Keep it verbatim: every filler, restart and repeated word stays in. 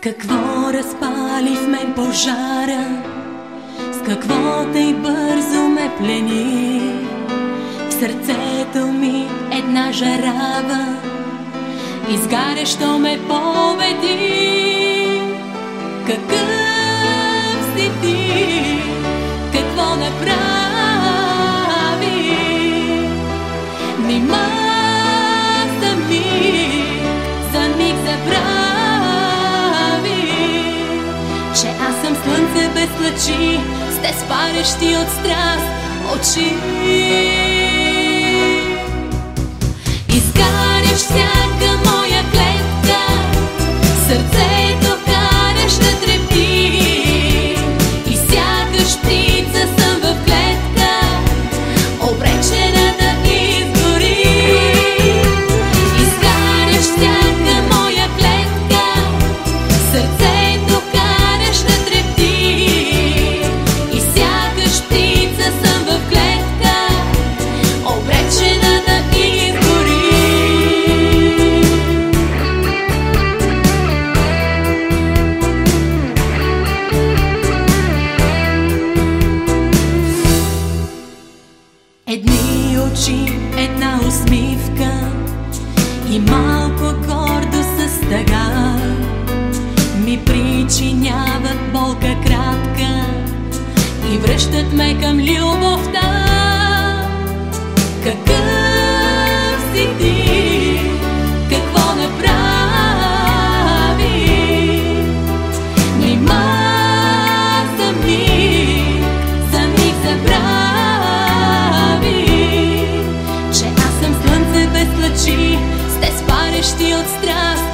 какво разпали в мен пожара, с какво тъй бързо ме плени. В сърцето ми една жарава, изгарящо ме победи. Какъв си ти, какво направи? Нима за миг, за миг забрави, че аз съм слънце без лъчи, с те спарещи от страст очи. Изгаряш всяка моя клетка, сърцето караш да трепти, и сякаш птица съм в клетка, обречена да изгори. Изгаряш всяка моя клетка, сърцето караш да трепти, и сякаш птица съм в клетка, обречена да изгори. Едни очи, една усмивка и малко гордост с тъга ми причиняват болка кратка и връщат ме към любовта. Какъв си ти, какво направи? Нима за миг, за миг забрави, че аз съм слънце без лъчи, с те спарещи от страст